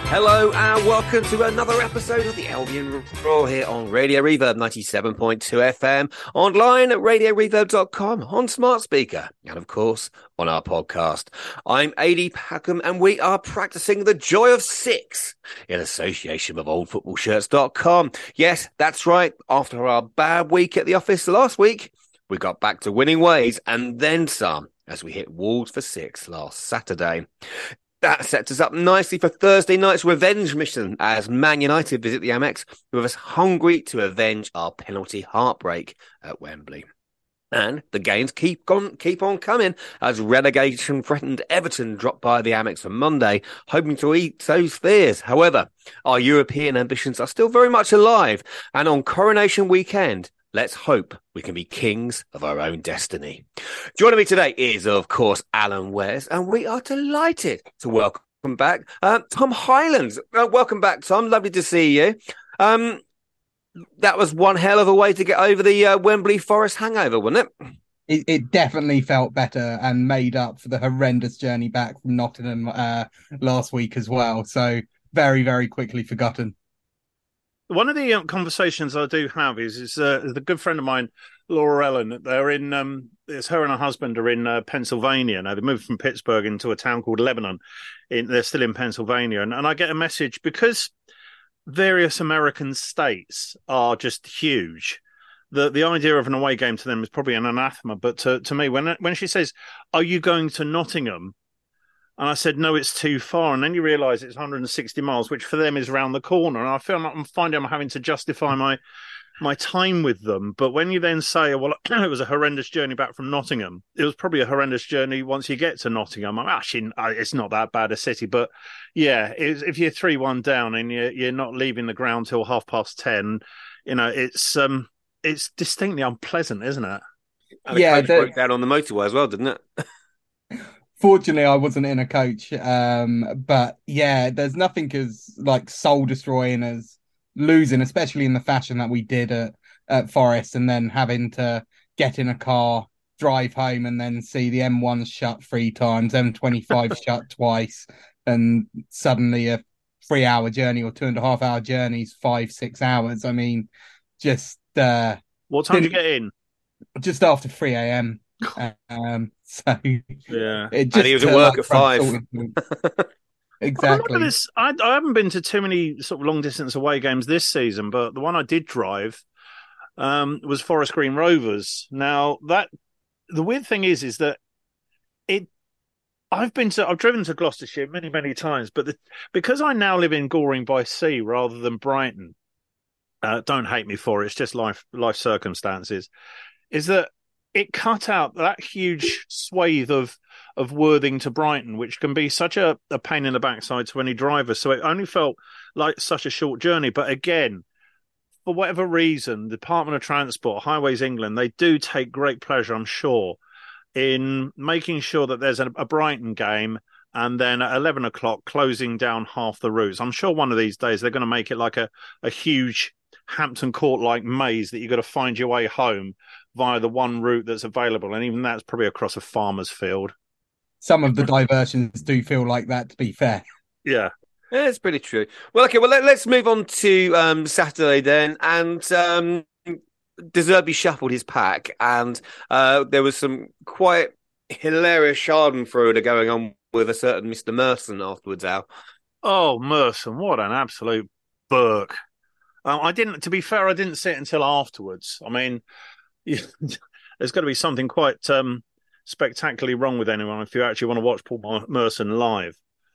Hello and welcome to another episode of the Albion Roar here on Radio Reverb 97.2 FM, online at radioreverb.com, on smart speaker, and of course on our podcast. I'm AD Packham and we are practicing the joy of six in association with oldfootballshirts.com. Yes, that's right. After our bad week at the office last week, we got back to winning ways and then some as we hit Wolves for 6 last Saturday. That sets us up nicely for Thursday night's revenge mission as Man United visit the Amex with us hungry to avenge our penalty heartbreak at Wembley. And the games keep on coming as relegation-threatened Everton drop by the Amex on Monday, hoping to eat those fears. However, our European ambitions are still very much alive, and on Coronation Weekend, let's hope we can be kings of our own destiny. Joining me today is, of course, Alan Wes, and we are delighted to welcome back Tom Highlands. Welcome back, Tom. Lovely to see you. That was one hell of a way to get over the Wembley Forest hangover, wasn't it? It definitely felt better and made up for the horrendous journey back from Nottingham last week as well. So very, very quickly forgotten. One of the conversations I do have is the good friend of mine, Laura Ellen. They're in, it's her and her husband are in Pennsylvania. Now, they moved from Pittsburgh into a town called Lebanon. They're still in Pennsylvania. And I get a message because various American states are just huge. The idea of an away game to them is probably an anathema. But to me, when she says, "Are you going to Nottingham?" And I said, "No, it's too far." And then you realise it's 160 miles, which for them is round the corner. And I feel like I'm finding I'm having to justify my time with them. But when you then say, well, it was a horrendous journey back from Nottingham, it was probably a horrendous journey once you get to Nottingham. Actually, it's not that bad a city. But yeah, if you're 3-1 down and you're not leaving the ground till 10:30, it's distinctly unpleasant, isn't it? And the coach broke down on the motorway as well, didn't it? Fortunately, I wasn't in a coach, but yeah, there's nothing as like soul destroying as losing, especially in the fashion that we did at Forest, and then having to get in a car, drive home, and then see the M1 shut 3 times, M25 shut twice, and suddenly a 3-hour journey or 2.5-hour journeys, 5-6 hours. I mean, just what time did you get in? Just after 3 a.m. So yeah, and he was at work at 5. Exactly. I haven't been to too many sort of long distance away games this season, but the one I did drive was Forest Green Rovers. Now the weird thing is that I've driven to Gloucestershire many times, but because I now live in Goring by Sea rather than Brighton, don't hate me for it. It's just life circumstances. Is that it cut out that huge swathe of Worthing to Brighton, which can be such a pain in the backside to any driver. So it only felt like such a short journey. But again, for whatever reason, the Department of Transport, Highways England, they do take great pleasure, I'm sure, in making sure that there's a Brighton game and then at 11 o'clock closing down half the routes. I'm sure one of these days they're going to make it like a huge Hampton Court-like maze that you've got to find your way home via the one route that's available, and even that's probably across a farmer's field. Some of the diversions do feel like that, to be fair. Yeah, it's pretty true. Well, okay, let's move on to Saturday then. And De Zerbi shuffled his pack, and there was some quite hilarious schadenfreude going on with a certain Mr. Merson afterwards, Al. Oh, Merson, what an absolute Burke. I didn't see it until afterwards. I mean, there's got to be something quite spectacularly wrong with anyone if you actually want to watch Paul Merson live.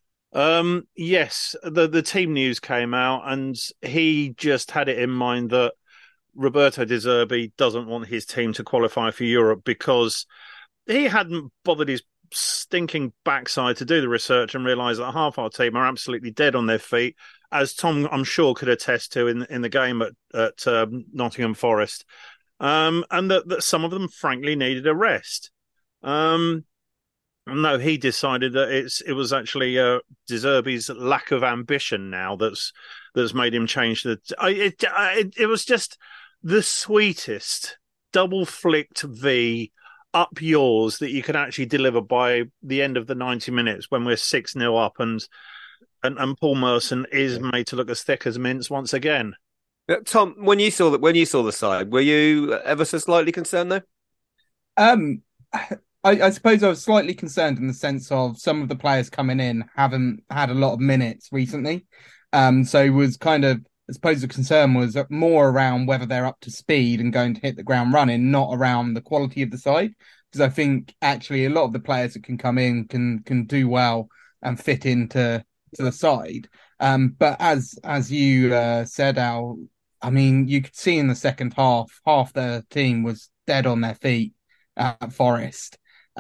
Yes, the team news came out and he just had it in mind that Roberto De Zerbi doesn't want his team to qualify for Europe because he hadn't bothered his stinking backside to do the research and realise that half our team are absolutely dead on their feet, as Tom, I'm sure, could attest to in the game at Nottingham Forest, and that some of them, frankly, needed a rest. No, he decided that it was actually De Zerbi's lack of ambition now that's made him change it was just the sweetest double-flicked V up yours that you could actually deliver by the end of the 90 minutes when we're 6-0 up. And and Paul Merson is made to look as thick as mince once again. Tom, when you saw the side, were you ever so slightly concerned though? Um, I suppose I was slightly concerned in the sense of some of the players coming in haven't had a lot of minutes recently. So it was kind of, I suppose the concern was more around whether they're up to speed and going to hit the ground running, not around the quality of the side. Because I think actually a lot of the players that can come in can do well and fit into the side. But as you said, Al, I mean, you could see in the second half the team was dead on their feet at Forest.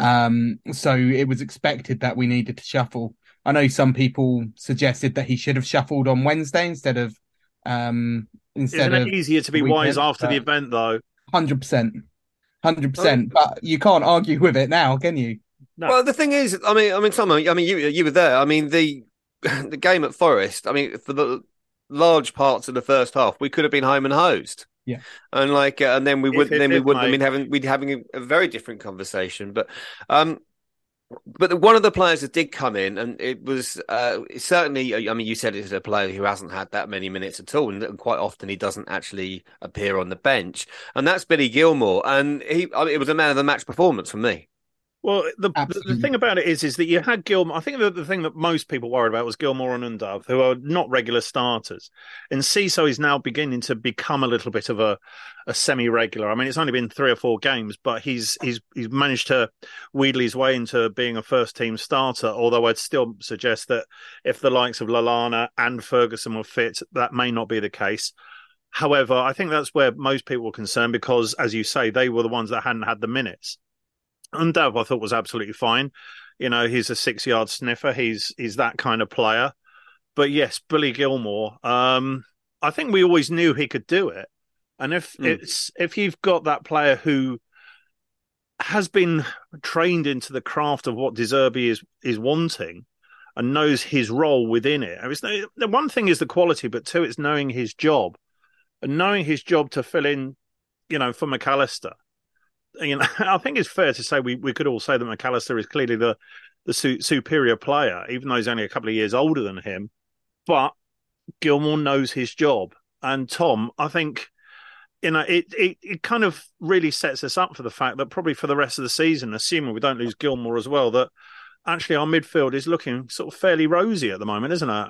So it was expected that we needed to shuffle. I know some people suggested that he should have shuffled on Wednesday Isn't instead it of easier to be wise after the event, though? 100%, 100%. But you can't argue with it now, can you? No. Well, the thing is, I mean, Tom, I mean, you were there. I mean, the game at Forest. I mean, for the large parts of the first half, we could have been home and hosed. Yeah, and and then we wouldn't have been having a very different conversation. But one of the players that did come in, and it was certainly, I mean, you said it's a player who hasn't had that many minutes at all, and quite often he doesn't actually appear on the bench, and that's Billy Gilmour, and it was a man of the match performance for me. Well, the thing about it is that you had Gilmour. I think the thing that most people worried about was Gilmour and Undav, who are not regular starters. And Ciso is now beginning to become a little bit of a semi-regular. I mean, it's only been 3 or 4 games, but he's managed to wheedle his way into being a first-team starter, although I'd still suggest that if the likes of Lallana and Ferguson were fit, that may not be the case. However, I think that's where most people were concerned because, as you say, they were the ones that hadn't had the minutes. Undav, I thought, was absolutely fine. You know, he's a 6-yard sniffer. He's that kind of player. But yes, Billy Gilmour, I think we always knew he could do it. And if you've got that player who has been trained into the craft of what De Zerbi is wanting and knows his role within it. I mean, the one thing is the quality, but 2, it's knowing his job. And knowing his job to fill in, you know, for McAllister. You know, I think it's fair to say we could all say that McAllister is clearly the superior player, even though he's only a couple of years older than him. But Gilmour knows his job. And Tom, I think, you know, it kind of really sets us up for the fact that probably for the rest of the season, assuming we don't lose Gilmour as well, that actually our midfield is looking sort of fairly rosy at the moment, isn't it?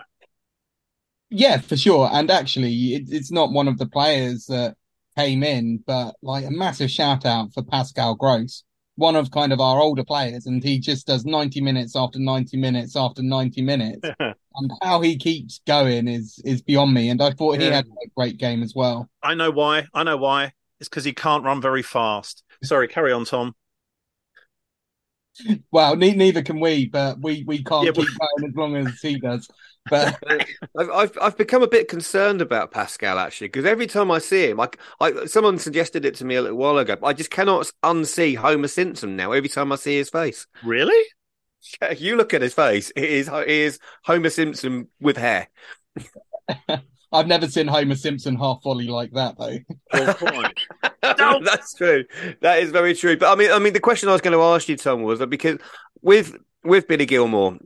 Yeah, for sure. And actually, it's not one of the players that came in, but like a massive shout out for Pascal Gross, one of kind of our older players, and he just does 90 minutes after 90 minutes after 90 minutes. And how he keeps going is beyond me. And I thought he had a great game as well. I know why. It's because he can't run very fast. Sorry, carry on, Tom. Well, neither can we, but we can't keep going as long as he does. But I've become a bit concerned about Pascal actually, because every time I see him, someone suggested it to me a little while ago, but I just cannot unsee Homer Simpson now. Every time I see his face, really? Yeah, you look at his face; it is Homer Simpson with hair. I've never seen Homer Simpson half volley like that, though. No. That's true. That is very true. But I mean, the question I was going to ask you, Tom, was because with Billy Gilmour,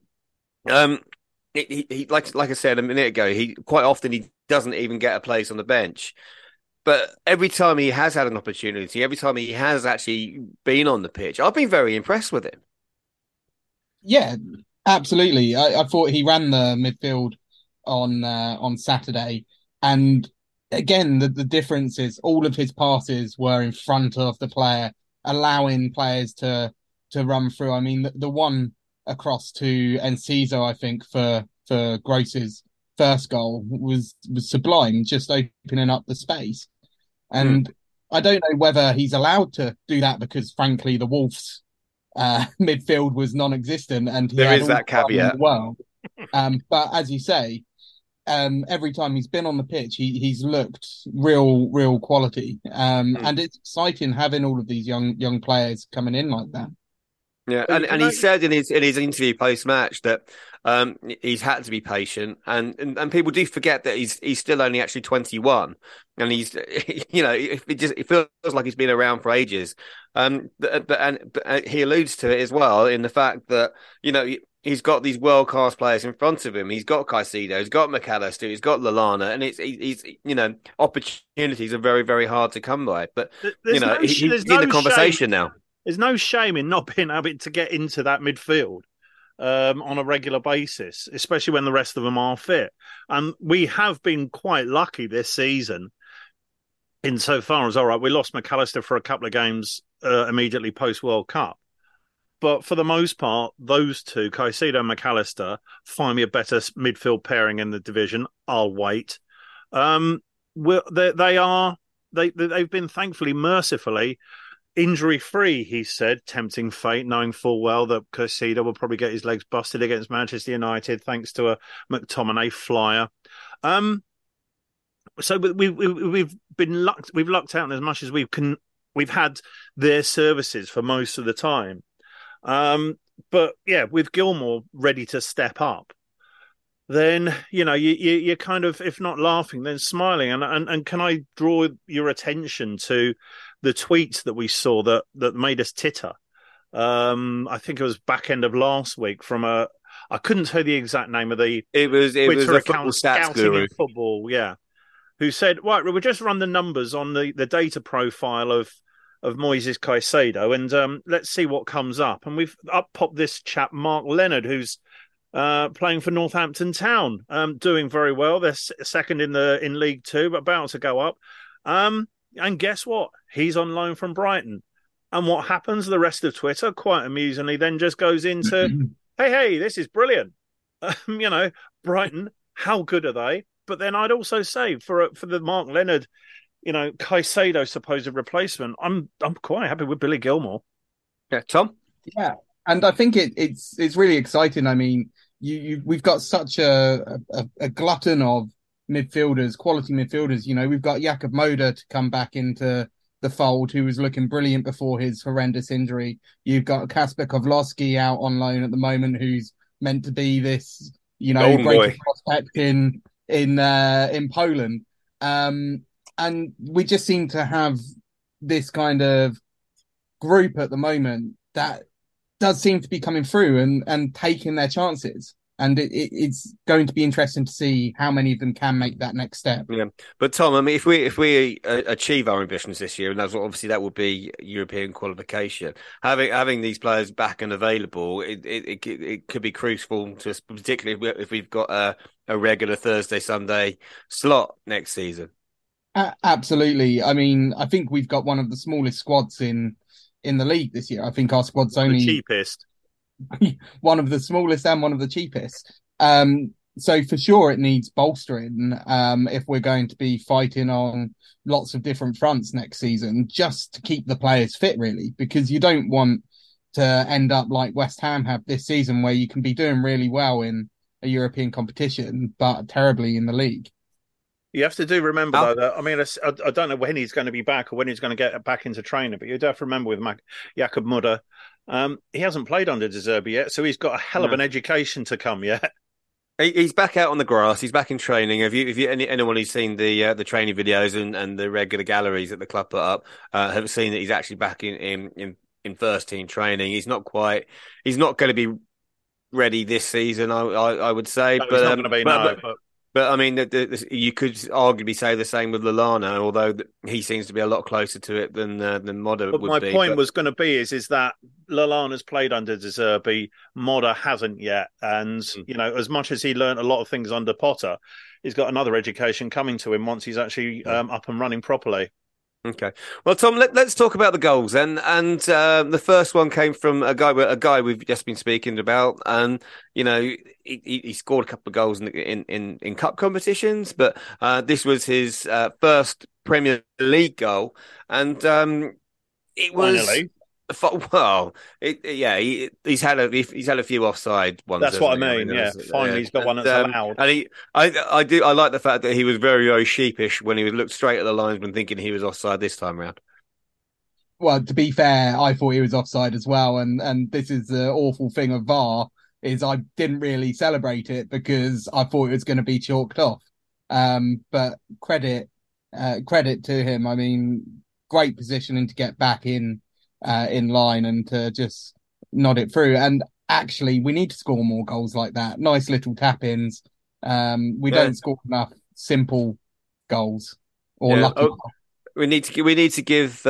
he like I said a minute ago, he quite often he doesn't even get a place on the bench. But every time he has had an opportunity, every time he has actually been on the pitch, I've been very impressed with him. Yeah, absolutely. I thought he ran the midfield on Saturday, and again the difference is all of his passes were in front of the player, allowing players to run through. I mean, the one across to Enciso, I think for Gross's first goal was sublime, just opening up the space. And I don't know whether he's allowed to do that because, frankly, the Wolves' midfield was non-existent, and there is that caveat. Well, but as you say, every time he's been on the pitch, he's looked real quality. And it's exciting having all of these young players coming in like that. Yeah, and he said in his interview post match that he's had to be patient, and people do forget that he's still only actually 21, and he's it feels like he's been around for ages. But he alludes to it as well in the fact that he's got these world class players in front of him. He's got Caicedo, he's got McAllister, he's got Lallana, and he's opportunities are very, very hard to come by. But there's he's in the conversation now. There's no shame in not being able to get into that midfield on a regular basis, especially when the rest of them are fit. And we have been quite lucky this season insofar as, all right, we lost McAllister for a couple of games immediately post World Cup. But for the most part, those two, Caicedo and McAllister, find me a better midfield pairing in the division. I'll wait. They've been thankfully, mercifully, injury-free, he said, tempting fate, knowing full well that Caicedo will probably get his legs busted against Manchester United thanks to a McTominay flyer. So we've lucked out as much as we've had their services for most of the time. But yeah, with Gilmour ready to step up, then you're kind of, if not laughing, then smiling. And can I draw your attention to the tweets that we saw that made us titter? I think it was back end of last week from I couldn't tell you the exact name of the it was a football stats guru. Football, yeah, who said, right, we'll just run the numbers on the data profile of Moises Caicedo, and let's see what comes up. And we've popped this chap, Mark Leonard, who's playing for Northampton Town, doing very well. They're second in League Two, but about to go up. And guess what? He's on loan from Brighton. And what happens? The rest of Twitter, quite amusingly, then just goes into, hey, this is brilliant. Brighton, how good are they? But then I'd also say for the Mark Leonard, Caicedo supposed replacement, I'm quite happy with Billy Gilmour. Yeah, Tom? Yeah, and I think it's really exciting. I mean, we've got such a glutton of midfielders, quality midfielders. We've got Jakub Moder to come back into the fold, who was looking brilliant before his horrendous injury. You've got Kasper Kowalski out on loan at the moment, who's meant to be this, great prospect in Poland. And we just seem to have this kind of group at the moment that does seem to be coming through and taking their chances. And it's going to be interesting to see how many of them can make that next step. Yeah, but Tom, I mean, if we achieve our ambitions this year, and obviously that would be European qualification, having these players back and available, it could be crucial to us, particularly if we've got a regular Thursday Sunday slot next season. Absolutely. I mean, I think we've got one of the smallest squads in the league this year. I think our squad's only the cheapest. One of the smallest and one of the cheapest. So for sure it needs bolstering if we're going to be fighting on lots of different fronts next season, just to keep the players fit, really, because you don't want to end up like West Ham have this season, where you can be doing really well in a European competition, but terribly in the league. You have to remember, though, that, I mean, I don't know when he's going to be back or when he's going to get back into training, but you do have to remember with Jakub Moder, he hasn't played under De Zerbi yet, so he's got a hell of an education to come yet. He's back out on the grass. He's back in training. If anyone who's seen the training videos and the regular galleries that the club put up, have seen that he's actually back in first team training. He's not going to be ready this season, I would say. No, but he's not going to be. But I mean, you could arguably say the same with Lallana, although he seems to be a lot closer to it than Moder would be. My point was going to be is that Lallana's played under De Zerbi, Moder hasn't yet, and as much as he learnt a lot of things under Potter, he's got another education coming to him once he's actually up and running properly. Okay. Well, Tom, let's talk about the goals then. And the first one came from a guy we've just been speaking about. And, he scored a couple of goals in cup competitions, but this was his first Premier League goal. And it was... Finally. Well, he's had a few offside ones. That's what I mean. Yeah, finally he's got one that's allowed. And I like the fact that he was very, very sheepish when he looked straight at the linesman, thinking he was offside this time round. Well, to be fair, I thought he was offside as well, and this is the awful thing of VAR is I didn't really celebrate it because I thought it was going to be chalked off. But credit to him. I mean, great positioning to get back in line and to just nod it through. And actually, we need to score more goals like that. Nice little tap-ins. We Yeah. don't score enough simple goals or Yeah. lucky. We need to give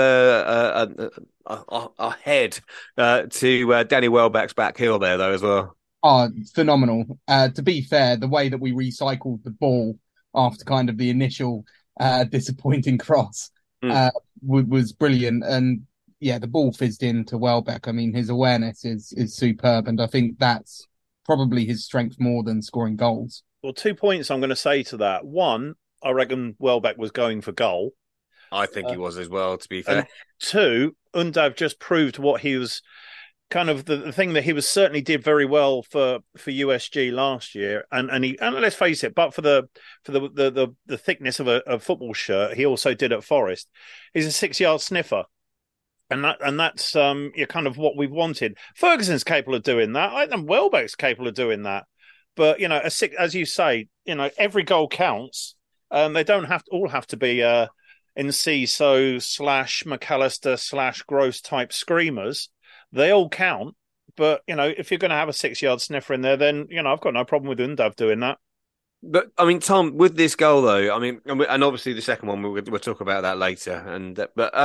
a head to Danny Welbeck's back heel there though as well. Oh, phenomenal. To be fair, the way that we recycled the ball after kind of the initial disappointing cross Mm. was brilliant. And yeah, the ball fizzed into Welbeck. I mean, his awareness is superb, and I think that's probably his strength more than scoring goals. Well, 2 points I'm going to say to that. One, I reckon Welbeck was going for goal. I think he was as well, to be And fair. two, Undav just proved what he was kind of the thing that he was certainly did very well for USG last year, and let's face it, but for the thickness of a football shirt, he also did at Forest. He's a 6-yard sniffer, and that's you're kind of what we've wanted. Ferguson's capable of doing that. I think Welbeck's capable of doing that, but as you say, every goal counts. They don't all have to be Enciso / McAllister / Gross type screamers. They all count, but if you're going to have a 6-yard sniffer in there, then I've got no problem with Undav doing that. But I mean, Tom, with this goal though, I mean, and obviously the second one we'll talk about that later. And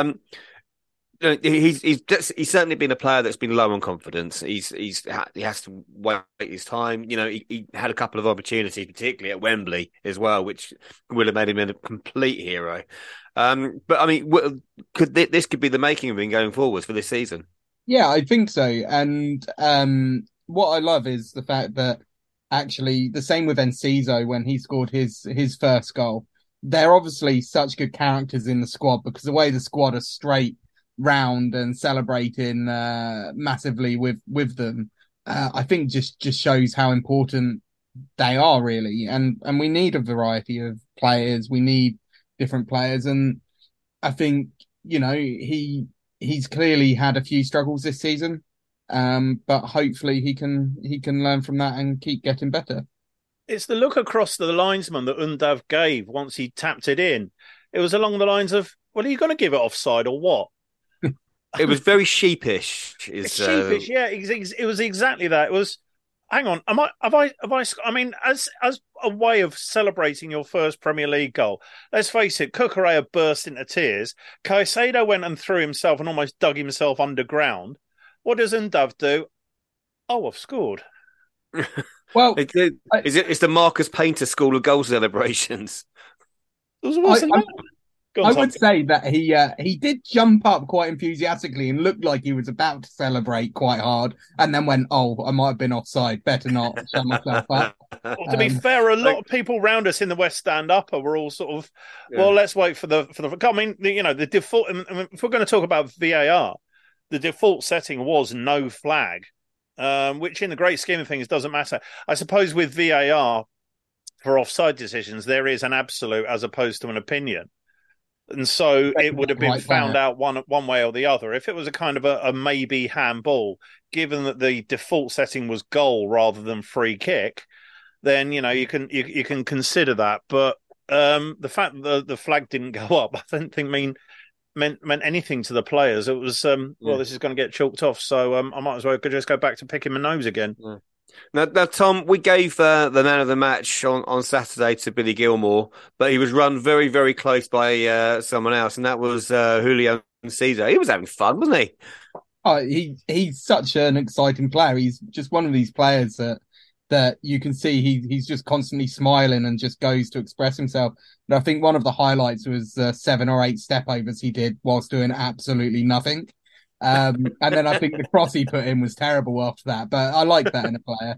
he's certainly been a player that's been low on confidence. He has to wait his time. He had a couple of opportunities, particularly at Wembley as well, which would have made him a complete hero. But I mean, this could be the making of him going forwards for this season? Yeah, I think so. And what I love is the fact that actually the same with Enciso when he scored his first goal. They're obviously such good characters in the squad because the way the squad are straight round and celebrating massively with them, I think just shows how important they are really. And we need a variety of players. We need different players, and I think he's clearly had a few struggles this season, but hopefully he can learn from that and keep getting better. It's the look across the linesman that Undav gave once he tapped it in. It was along the lines of, "Well, are you going to give it offside or what?" It was very sheepish. Sheepish, yeah. It was exactly that. It was. Hang on, have I? I mean, as a way of celebrating your first Premier League goal, let's face it, Cucurella burst into tears. Caicedo went and threw himself and almost dug himself underground. What does Undav do? Oh, I've scored. Well, it's the Marcus Painter School of Goal celebrations. I would say that he did jump up quite enthusiastically and looked like he was about to celebrate quite hard, and then went, "Oh, I might have been offside. Better not shut myself up." Well, to be fair, a lot of people around us in the West Stand Upper were all sort of, well, let's wait for the. I mean, the default. If we're going to talk about VAR, the default setting was no flag, which in the great scheme of things doesn't matter. I suppose with VAR for offside decisions, there is an absolute as opposed to an opinion. And so it would have been found out one way or the other. If it was a kind of a maybe handball, given that the default setting was goal rather than free kick, then you can consider that. But the fact that the flag didn't go up, I don't think meant anything to the players. It was well, this is going to get chalked off, so I might as well just go back to picking my nose again. Yeah. Now, Tom, we gave the man of the match on Saturday to Billy Gilmore, but he was run very, very close by someone else, and that was Julio Enciso. He was having fun, wasn't he? Oh, he's such an exciting player. He's just one of these players that you can see he's just constantly smiling and just goes to express himself. And I think one of the highlights was 7 or 8 step overs he did whilst doing absolutely nothing. And then I think the cross he put in was terrible after that, but I like that in a player.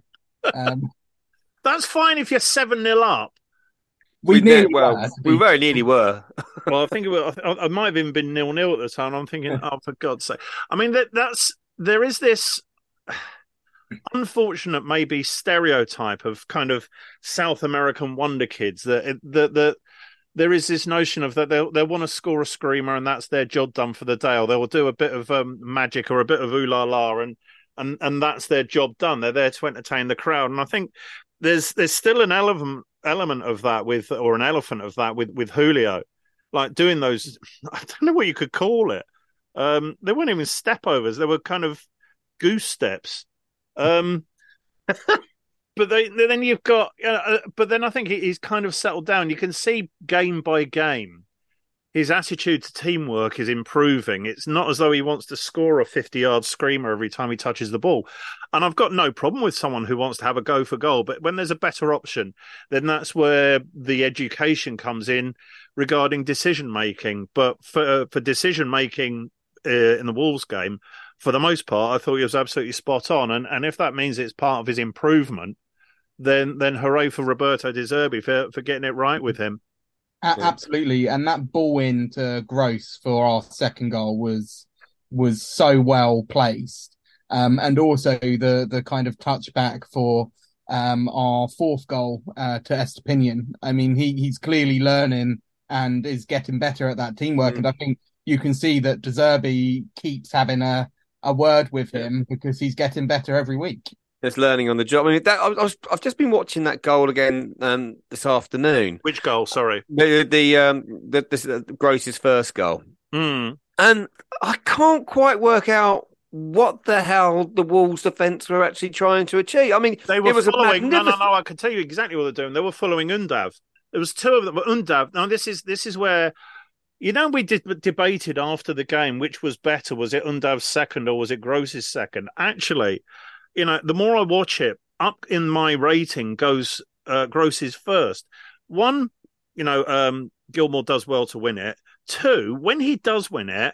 That's fine if you're 7-0 up. We very nearly were. Well, I think I might have even been 0-0 at the time. I'm thinking, oh, for God's sake! I mean, there is this unfortunate, maybe stereotype of kind of South American wonder kids that there is this notion of that they'll want to score a screamer and that's their job done for the day, or they'll do a bit of magic or a bit of ooh la la and that's their job done. They're there to entertain the crowd, and I think there's still an element of that an elephant of that with Julio, like doing those. I don't know what you could call it. They weren't even step overs; they were kind of goose steps. But then you've got, but then I think he's kind of settled down. You can see game by game, his attitude to teamwork is improving. It's not as though he wants to score a 50-yard screamer every time he touches the ball. And I've got no problem with someone who wants to have a go for goal. But when there's a better option, then that's where the education comes in regarding decision making. But for decision making in the Wolves game, for the most part, I thought he was absolutely spot on. And if that means it's part of his improvement, then hooray for Roberto De Zerbi for getting it right with him. Absolutely, and that ball into Gross for our second goal was so well placed, and also the kind of touchback for our fourth goal to Estepinian. I mean, he's clearly learning and is getting better at that teamwork, and I think you can see that De Zerbi keeps having a word with him because he's getting better every week. Just learning on the job. I mean, I've just been watching that goal again this afternoon. Which goal? Sorry, the Gross's first goal, and I can't quite work out what the hell the Wolves' defence were actually trying to achieve. I mean, they were it was following. No. I can tell you exactly what they're doing. They were following Undav. There was two of them. Undav. Now this is where. We debated after the game which was better. Was it Undav's second or was it Gross's second? Actually, the more I watch it, up in my rating goes Gross's first. One, Gilmour does well to win it. Two, when he does win it,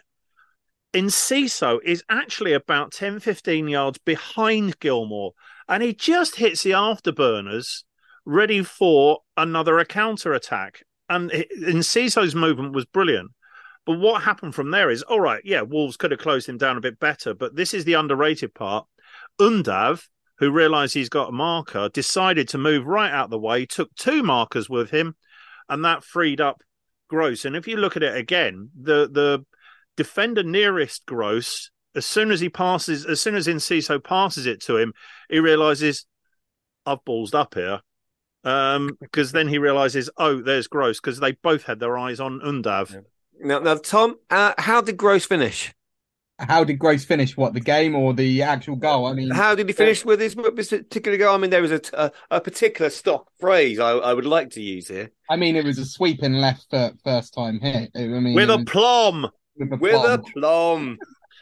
Enciso is actually about 10, 15 yards behind Gilmour. And he just hits the afterburners ready for another counter-attack. And Enciso's movement was brilliant. But what happened from there is, all right, Wolves could have closed him down a bit better. But this is the underrated part. Undav, who realised he's got a marker, decided to move right out of the way, took two markers with him, and that freed up Gross. And if you look at it again, the defender nearest Gross, as soon as Enciso passes it to him, he realises, I've ballsed up here. Because then he realises, there's Gross, because they both had their eyes on Undav. Now, Tom, how did Gross finish? How did Gross finish? What, the game or the actual goal? I mean, how did he finish with this particular goal? I mean, there was a particular stock phrase I would like to use here. I mean, it was a sweeping left foot first time hit. With a plum. With a plum.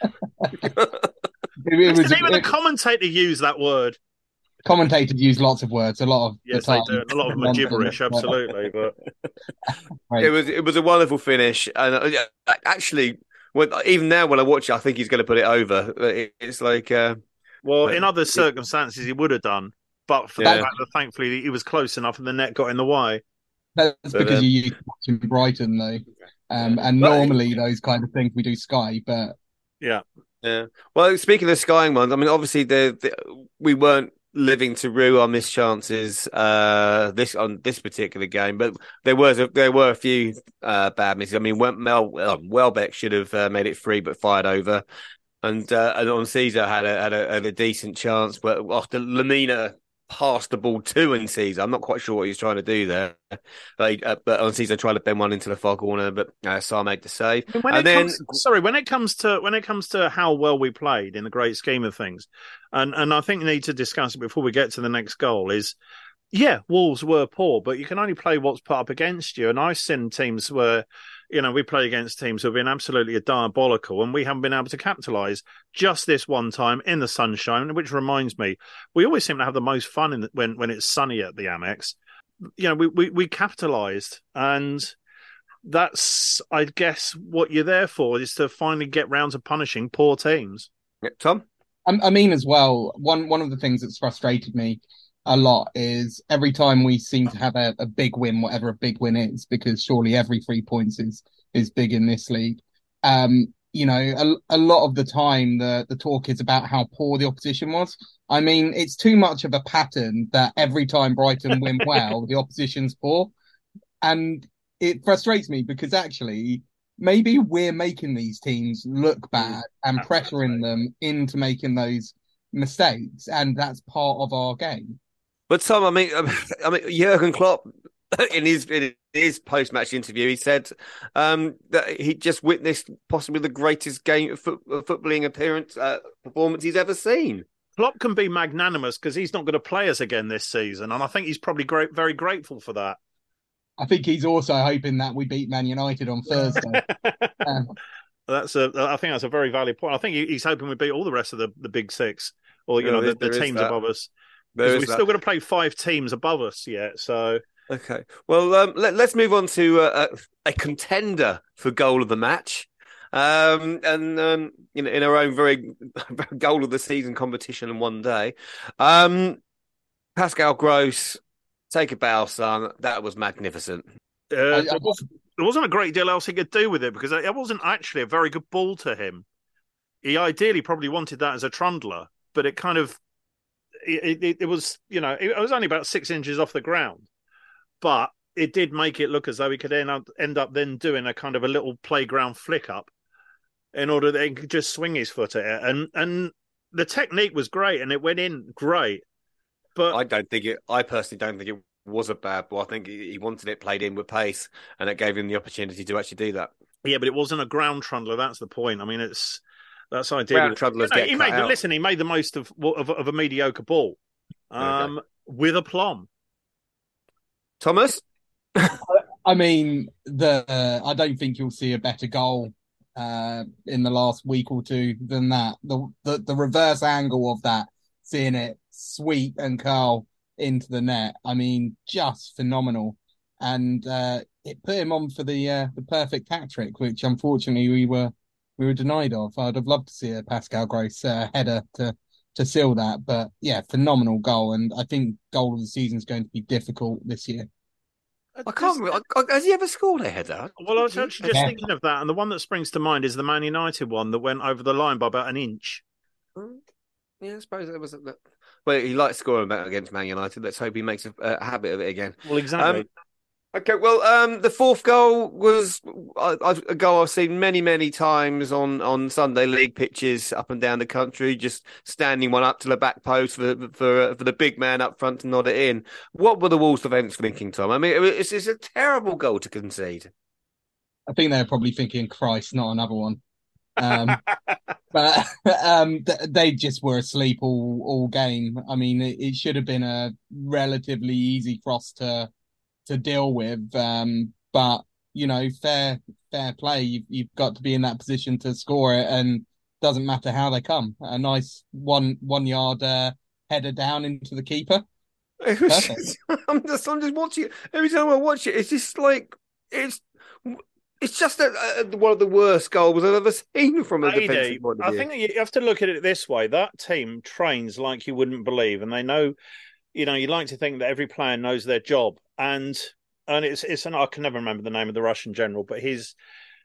Even the commentator used that word. Commentators use lots of words. A lot of they do. A lot of them are gibberish, absolutely. But right. It was a wonderful finish, and actually, even now when I watch it, I think he's going to put it over. It's like, in other circumstances, he would have done, but for the fact that thankfully he was close enough, and the net got in the way. That's because you used to watching Brighton, though, and normally those kind of things we do Sky, but yeah. Well, speaking of skying ones, I mean, obviously we weren't living to rue our missed chances on this particular game, but there were a few bad misses. I mean, Welbeck should have made it free but fired over, and Enciso had a decent chance, but after Lemina passed the ball to Enciso, I'm not quite sure what he was trying to do there, but Enciso tried to bend one into the far corner, but Sarr made the save. When it comes to how well we played in the great scheme of things, and I think we need to discuss it before we get to the next goal, is Wolves were poor, but you can only play what's put up against you. And I've seen teams where, we play against teams who have been absolutely diabolical and we haven't been able to capitalise. Just this one time in the sunshine, which reminds me, we always seem to have the most fun when it's sunny at the Amex. We capitalised, and that's, I guess, what you're there for, is to finally get round to punishing poor teams. Yeah, Tom? I mean, as well, one of the things that's frustrated me a lot is every time we seem to have a big win, whatever a big win is, because surely every 3 points is big in this league. A lot of the time the talk is about how poor the opposition was. I mean, it's too much of a pattern that every time Brighton win well, the opposition's poor. And it frustrates me because actually maybe we're making these teams look bad and pressuring them into making those mistakes. And that's part of our game. But Tom, I mean, Jurgen Klopp, in his post-match interview, he said that he just witnessed possibly the greatest game of footballing performance he's ever seen. Klopp can be magnanimous because he's not going to play us again this season, and I think he's probably very grateful for that. I think he's also hoping that we beat Man United on Thursday. Um, I think that's a very valid point. I think he's hoping we beat all the rest of the big six, or the teams above us, because we're still going to play 5 teams above us yet. So okay, well, let's move on to a contender for goal of the match. In our own very goal of the season competition in one day. Pascal Gross, take a bow, son. That was magnificent. There wasn't a great deal else he could do with it, because it wasn't actually a very good ball to him. He ideally probably wanted that as a trundler, but it kind of it was, it was only about 6 inches off the ground, but it did make it look as though he could end up then doing a kind of a little playground flick up, in order that he could just swing his foot at it. And the technique was great, and it went in great. But I personally don't think it was a bad ball. I think he wanted it played in with pace, and it gave him the opportunity to actually do that. Yeah, but it wasn't a ground trundler. That's the point. I mean, that's ideal. Ground trundlers get cut out. Listen, he made the most of a mediocre ball, with aplomb. Thomas? I mean, I don't think you'll see a better goal in the last week or two than that. The reverse angle of that, seeing it sweep and curl into the net. I mean, just phenomenal. And it put him on for the perfect hat trick, which unfortunately we were denied of. I'd have loved to see a Pascal Gross header to seal that. But yeah, phenomenal goal. And I think goal of the season is going to be difficult this year. I can't remember. Has he ever scored a header? Well, I was actually just thinking of that, and the one that springs to mind is the Man United one that went over the line by about an inch. Yeah, I suppose it was. Well, he likes scoring against Man United. Let's hope he makes a habit of it again. Well, exactly. Okay, well, the fourth goal was a goal I've seen many times on Sunday league pitches up and down the country, just standing one up to the back post for the big man up front to nod it in. What were the Wolves defence thinking, Tom? I mean, it's a terrible goal to concede. I think they're probably thinking, Christ, not another one. But they just were asleep all game. I mean, it should have been a relatively easy cross to deal with, but fair play. You've got to be in that position to score it, and doesn't matter how they come. A nice 1 yard header down into the keeper. I'm just watching it. Every time I watch it, it's just like it's just one of the worst goals I've ever seen from a defensive point of view. I think you have to look at it this way: that team trains like you wouldn't believe, and they know. You like to think that every player knows their job, and it's I can never remember the name of the Russian general, but it's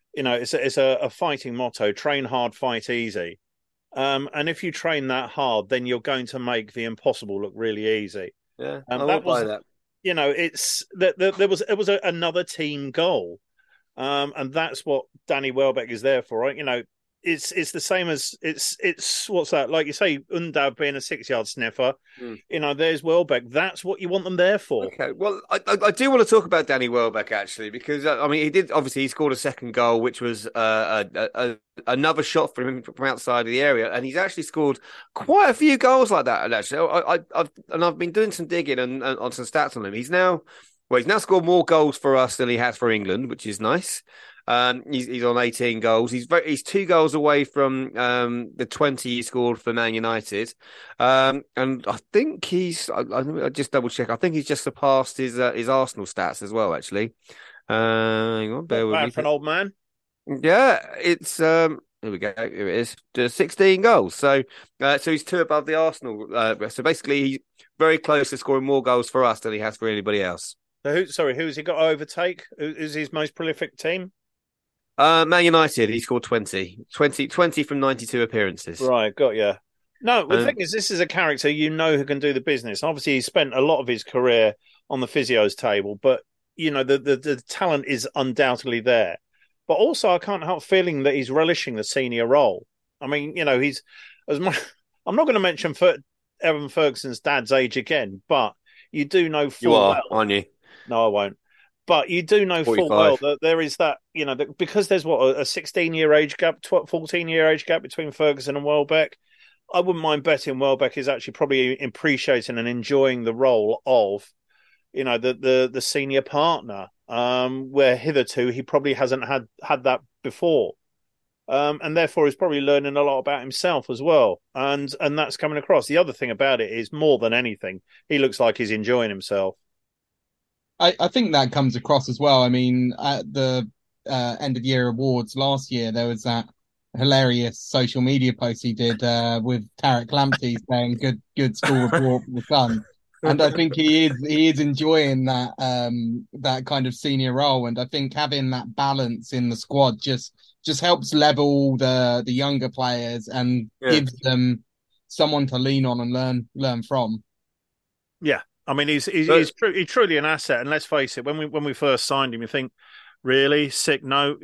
a fighting motto: train hard, fight easy. And if you train that hard, then you're going to make the impossible look really easy. Yeah, I will buy that. It's that there was another team goal, and that's what Danny Welbeck is there for, right? It's the same as it's what's that, like you say, Undav being a 6 yard sniffer. There's Welbeck. That's what you want them there for. Okay, well, I do want to talk about Danny Welbeck actually, because I mean he scored a second goal, which was another shot from him from outside of the area, and he's actually scored quite a few goals like that. And actually, I've been doing some digging on some stats on him. He's now scored more goals for us than he has for England, which is nice. He's on 18 goals. He's 2 goals away from the 20 he scored for Man United, and I think I just double check. I think he's just surpassed his Arsenal stats as well. Actually, hang on, bear with me. For an old man. Yeah, it's here we go. Here it is. 16 goals. So he's 2 above the Arsenal. So basically, he's very close to scoring more goals for us than he has for anybody else. So who's he got to overtake? Who's his most prolific team? Man United, he scored 20 from 92 appearances. Right, got you. No, the thing is, this is a character who can do the business. Obviously, he spent a lot of his career on the physio's table, but the talent is undoubtedly there. But also, I can't help feeling that he's relishing the senior role. I mean, he's I'm not going to mention Evan Ferguson's dad's age again, but you do know full well. You are, aren't you? No, I won't. But you do know 45. Full well that there is that, because there's a 16-year age gap, 14-year age gap between Ferguson and Welbeck. I wouldn't mind betting Welbeck is actually probably appreciating and enjoying the role of, the senior partner, where hitherto he probably hasn't had that before. And therefore he's probably learning a lot about himself as well. And that's coming across. The other thing about it is, more than anything, he looks like he's enjoying himself. I think that comes across as well. I mean, at the end of year awards last year, there was that hilarious social media post he did with Tarek Lamptey saying good school report for the son. And I think he is enjoying that kind of senior role. And I think having that balance in the squad just helps level the younger players and gives them someone to lean on and learn from. Yeah. I mean, he's truly an asset. And let's face it, when we first signed him, you think, really? Sick note,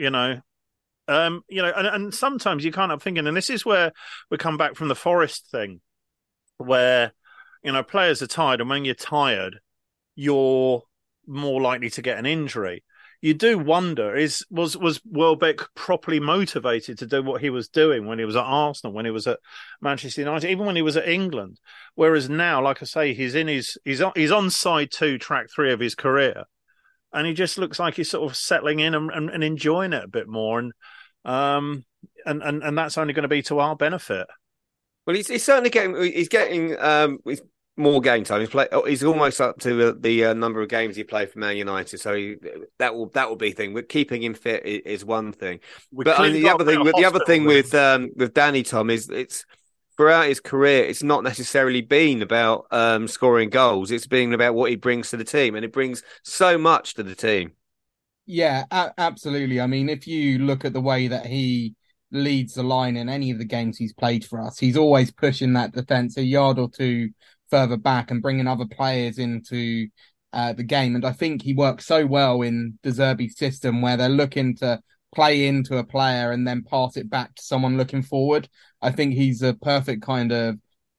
and sometimes you can't help thinking, and this is where we come back from the Forest thing, where, players are tired, and when you're tired, you're more likely to get an injury. You do wonder, was Welbeck properly motivated to do what he was doing when he was at Arsenal, when he was at Manchester United, even when he was at England? Whereas now, like I say, he's on side 2, track 3 of his career, and he just looks like he's sort of settling in and enjoying it a bit more, and that's only going to be to our benefit. Well, he's certainly getting more game time. He's almost up to the number of games he played for Man United. So that will be a thing. But keeping him fit is one thing. But the other thing with Danny, Tom, is it's throughout his career, it's not necessarily been about scoring goals. It's been about what he brings to the team, and it brings so much to the team. Yeah, absolutely. I mean, if you look at the way that he leads the line in any of the games he's played for us, he's always pushing that defence a yard or two further back and bringing other players into the game. And I think he works so well in De Zerbi's system, where they're looking to play into a player and then pass it back to someone looking forward. I think he's a perfect kind of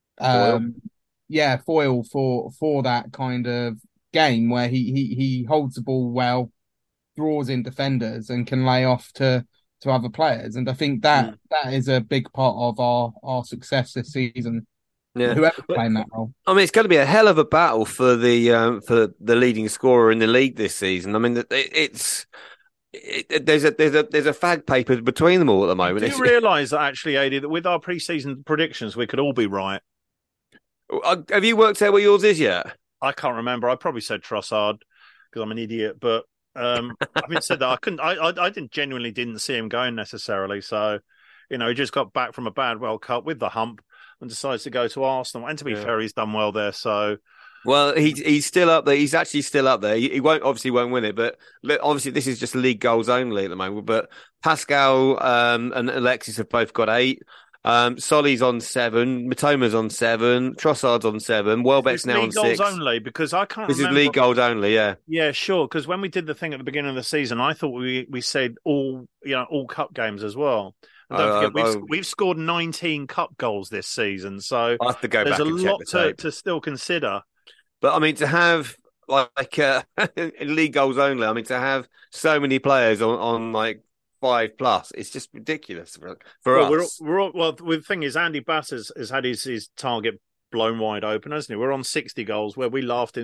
foil for that kind of game, where he holds the ball well, draws in defenders, and can lay off to other players. And I think that is a big part of our success this season. Yeah, whoever's playing that role. I mean, it's going to be a hell of a battle for the leading scorer in the league this season. I mean, there's a fag paper between them all at the moment. Do you realise that actually, Adi, that with our pre-season predictions, we could all be right? Have you worked out what yours is yet? I can't remember. I probably said Trossard because I'm an idiot, but having said that, I couldn't. I didn't see him going necessarily. So, he just got back from a bad World Cup with the hump and decides to go to Arsenal. And to be fair, he's done well there. So, well, he's still up there. He's actually still up there. He won't win it, but obviously this is just league goals only at the moment. But Pascal and Alexis have both got 8. Solly's on 7, Mitoma's on 7, Trossard's on 7, Welbeck's now on 6. League goals only, because I can't remember. This is league goals only, yeah. Yeah, sure, because when we did the thing at the beginning of the season, I thought we said all cup games as well. And don't forget, we've scored 19 cup goals this season, so I have to go there's back a and check lot the tape. to still consider. But I mean, to have league goals only, I mean, to have so many players on 5+, it's just ridiculous for us. Well, the thing is, Andy Bass has had his target blown wide open, hasn't he? We're on 60 goals, where we laughed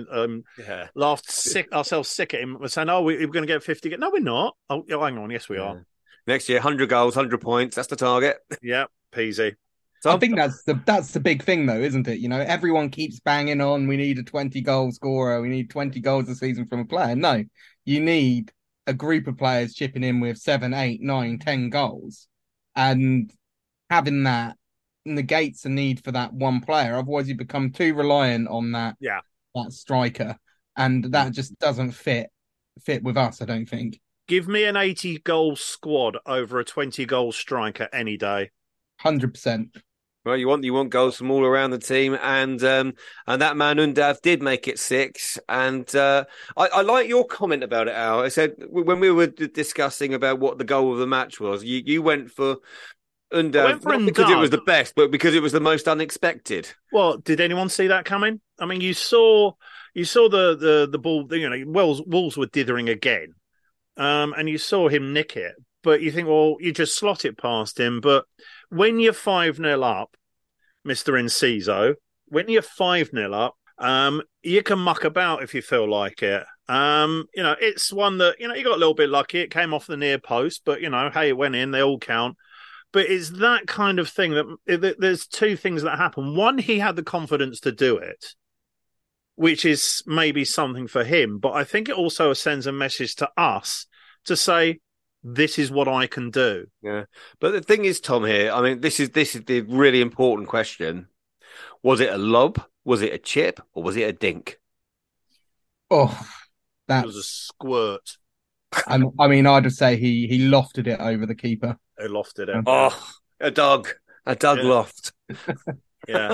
ourselves sick at him. We're saying, we're going to get 50. No, we're not. Oh, hang on. Yes, we are. Next year, 100 goals, 100 points. That's the target. Yeah, peasy. I think that's the big thing, though, isn't it? Everyone keeps banging on, we need a 20-goal scorer, we need 20 goals a season from a player. No, you need a group of players chipping in with 7, 8, 9, 10 goals, and having that negates the need for that one player. Otherwise, you become too reliant on that striker, and that just doesn't fit with us, I don't think. Give me an 80-goal squad over a 20-goal striker any day. 100%. Well, you want goals from all around the team, and that man Undav did make it 6. And I like your comment about it, Al. I said when we were discussing about what the goal of the match was, you went for Undav, not because it was the best, but because it was the most unexpected. Well, did anyone see that coming? I mean, you saw the ball. Wolves were dithering again, and you saw him nick it. But you think, well, you just slot it past him. But when you're 5-0 up, Mr. Inciso. When you're 5-0 up, you can muck about if you feel like it. It's one that, you got a little bit lucky. It came off the near post, but, hey, it went in. They all count. But it's that kind of thing that there's two things that happen. One, he had the confidence to do it, which is maybe something for him. But I think it also sends a message to us to say, this is what I can do. Yeah. But the thing is, Tom, here, I mean, this is the really important question. Was it a lob? Was it a chip? Or was it a dink? Oh, It was a squirt. I mean, I'd just say he lofted it over the keeper. He lofted it. Oh, a dog loft. Yeah.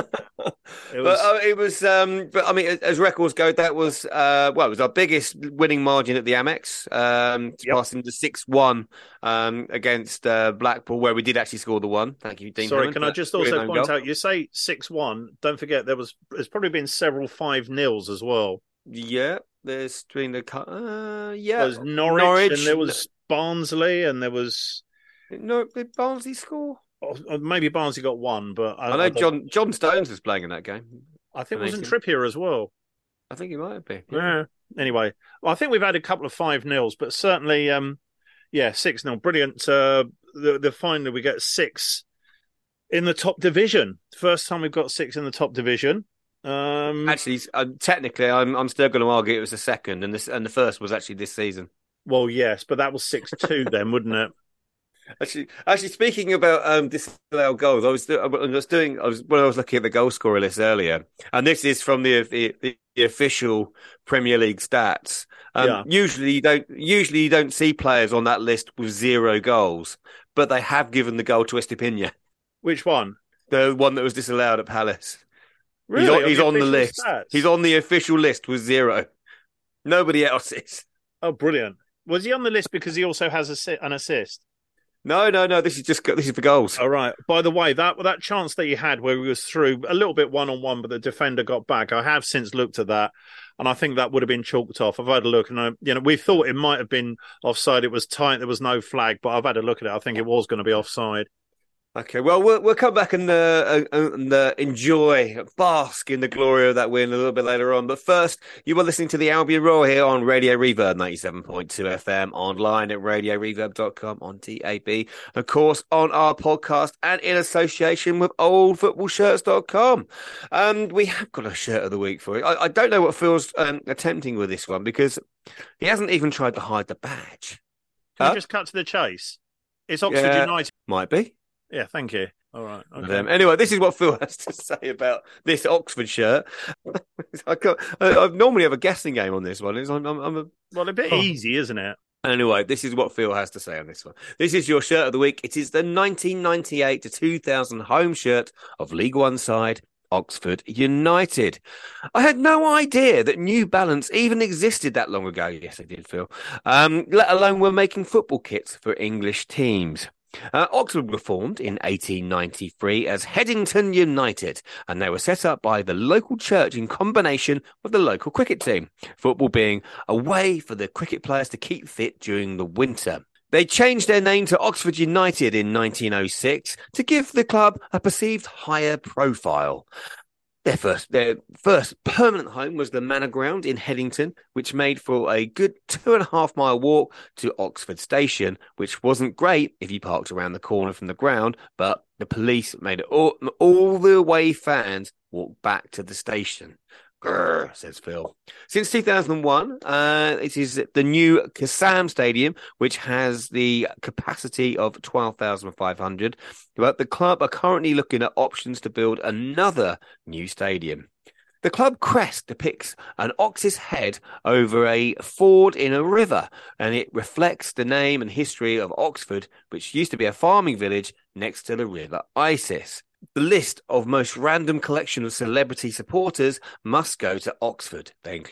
It was. But I mean, as records go, that was it was our biggest winning margin at the Amex, passing the 6-1 against Blackpool, where we did actually score the one. Thank you, Dean. Sorry, Hammond, can I just also point out? You say 6-1. Don't forget there's probably been several 5-0s as well. Yeah, there's between the There was Norwich, and there was Barnsley, and there was did Barnsley score? Maybe Barnsley got one, but I know John Stones was playing in that game. I think it wasn't Trippier as well. I think he might have been. Yeah. Anyway, I think we've had a couple of 5-0s, but certainly, 6-0. Brilliant. The finally we get 6 in the top division. First time we've got 6 in the top division. Actually, technically, I'm still going to argue it was the second, and the first was actually this season. Well, yes, but that was 6-2 then, wouldn't it? Actually, speaking about disallowed goals, when I was looking at the goal scorer list earlier, and this is from the official Premier League stats. Usually you don't see players on that list with 0 goals, but they have given the goal to Estupiñán. Which one? The one that was disallowed at Palace. Really? He's on the list. Stats? He's on the official list with 0. Nobody else is. Oh, brilliant! Was he on the list because he also has an assist? No. This is for goals. All right. By the way, that chance that he had where he was through a little bit 1-on-1, but the defender got back. I have since looked at that, and I think that would have been chalked off. I've had a look, and we thought it might have been offside. It was tight. There was no flag, but I've had a look at it. I think it was going to be offside. Okay, well, we'll come back and enjoy, bask in the glory of that win a little bit later on. But first, you are listening to the Albion Roar here on Radio Reverb 97.2 FM, online at radioreverb.com, on DAB, of course, on our podcast and in association with oldfootballshirts.com. We have got a shirt of the week for you. I don't know what Phil's attempting with this one because he hasn't even tried to hide the badge. Can you just cut to the chase? It's Oxford United. Might be. Yeah, thank you. All right. Okay. Anyway, this is what Phil has to say about this Oxford shirt. I normally have a guessing game on this one. Well, a bit easy, isn't it? Anyway, this is what Phil has to say on this one. This is your shirt of the week. It is the 1998 to 2000 home shirt of League One side Oxford United. I had no idea that New Balance even existed that long ago. Yes, I did, Phil. Let alone were making football kits for English teams. Oxford were formed in 1893 as Headington United, and they were set up by the local church in combination with the local cricket team, football being a way for the cricket players to keep fit during the winter. They changed their name to Oxford United in 1906 to give the club a perceived higher profile. Their first permanent home was the Manor Ground in Headington, which made for a good 2.5 mile walk to Oxford Station, which wasn't great if you parked around the corner from the ground, but the police made it all the way fans walk back to the station. Grrr, says Phil. Since 2001, it is the new Kassam Stadium, which has the capacity of 12,500. But the club are currently looking at options to build another new stadium. The club crest depicts an ox's head over a ford in a river, and it reflects the name and history of Oxford, which used to be a farming village next to the river Isis. The list of most random collection of celebrity supporters must go to Oxford. They include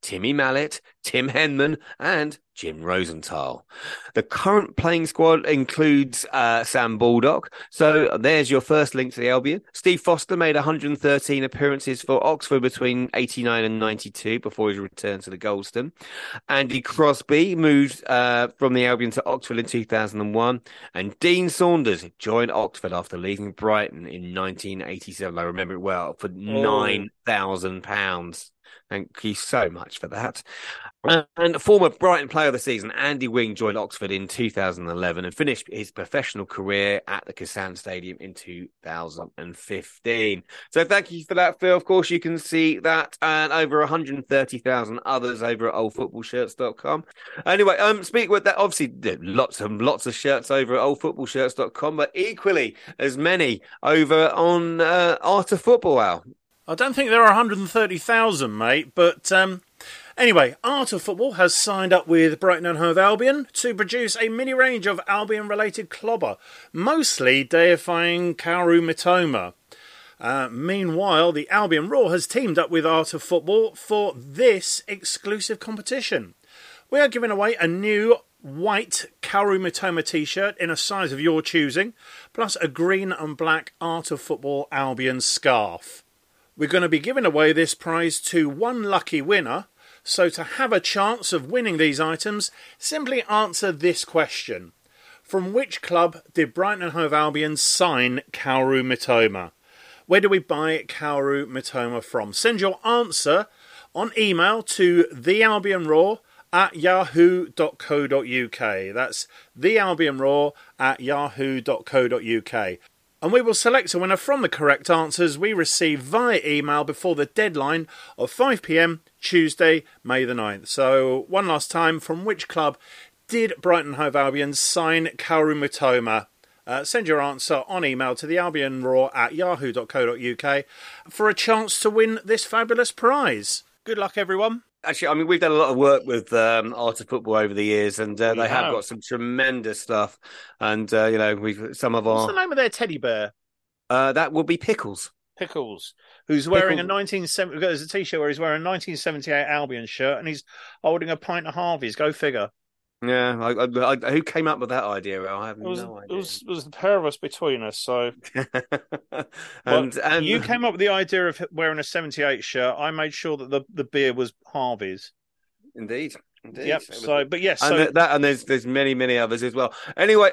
Timmy Mallett, Tim Henman, and Jim Rosenthal. The current playing squad includes Sam Baldock. So there's your first link to the Albion. Steve Foster made 113 appearances for Oxford between 89 and 92 before his return to the Goldstone. Andy Crosby moved from the Albion to Oxford in 2001. And Dean Saunders joined Oxford after leaving Brighton in 1987. I remember it well, for £9,000. Thank you so much for that. And former Brighton Player of the Season, Andy Wing, joined Oxford in 2011 and finished his professional career at the Kasan Stadium in 2015. So thank you for that, Phil. Of course, you can see that and over 130,000 others over at oldfootballshirts.com. Anyway, speak with that, obviously, lots of shirts over at oldfootballshirts.com, but equally as many over on Art of Football, Al. I don't think there are 130,000, mate, but anyway, Art of Football has signed up with Brighton and Hove Albion to produce a mini range of Albion-related clobber, mostly deifying Kaoru Mitoma. Meanwhile, the Albion Raw has teamed up with Art of Football for this exclusive competition. We are giving away a new white Kaoru Mitoma t-shirt in a size of your choosing, plus a green and black Art of Football Albion scarf. We're going to be giving away this prize to one lucky winner, so to have a chance of winning these items, simply answer this question. From which club did Brighton and Hove Albion sign Kaoru Mitoma? Where do we buy Kaoru Mitoma from? Send your answer on email to thealbionraw@yahoo.co.uk. That's thealbionraw@yahoo.co.uk. And we will select a winner from the correct answers we receive via email before the deadline of 5 p.m. Tuesday, May the 9th. So, one last time, from which club did Brighton Hove Albion sign Kaoru Mitoma? Send your answer on email to thealbionraw@yahoo.co.uk for a chance to win this fabulous prize. Good luck, everyone. Actually, I mean, we've done a lot of work with Art of Football over the years, and they have got some tremendous stuff. And, we've some of our... What's the name of their teddy bear? That will be Pickles. Pickles, who's wearing a 1970... There's a T-shirt where he's wearing a 1978 Albion shirt, and he's holding a pint of Harvey's. Go figure. Yeah, who came up with that idea? I have no idea. It was the pair of us between us. So, and you came up with the idea of wearing a 78 shirt. I made sure that the beer was Harvey's. Indeed. Yep. So, but yes, and there's many others as well. Anyway,